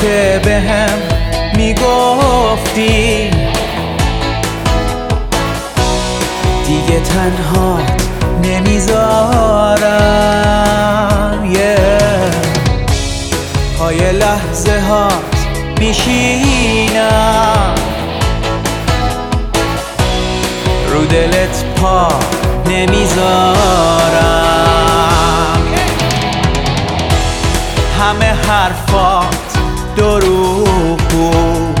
بهم میگفتی دیگه تنها نمیذارم پای لحظه هات میشینم رو دلت پا نمیذارم همه حرفات دروغ بود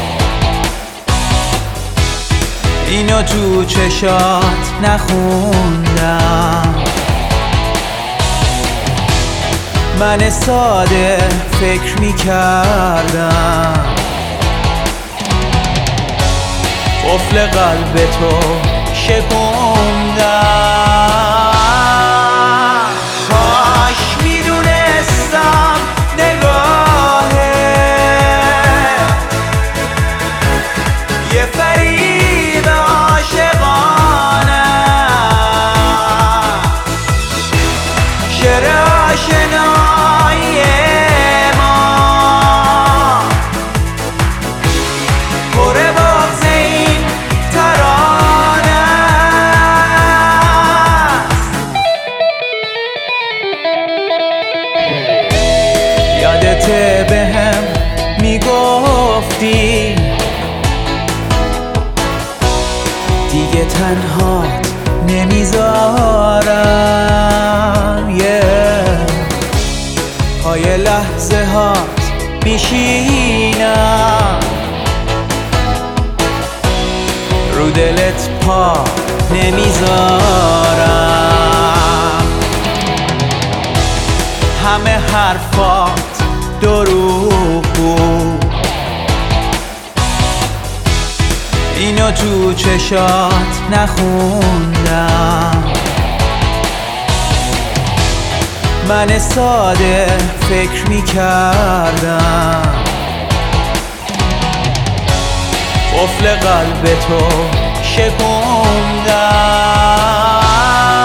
اینو تو چشات نخوندم من ساده فکر میکردم قفل قلب تو شکوندم کاش میدونستم نگاهت یه فریب عاشقانه شعر آشنایی ما پر بغض این ترانه است یادت بهم میگفتی دیگه تنهات نمیذارم پای لحظه هات میشینم رو دلت پا نمیذارم همه حرفات دروغ بود اینو تو چشات نخوندم من ساده فکر میکردم قفل قلب تو شکوندم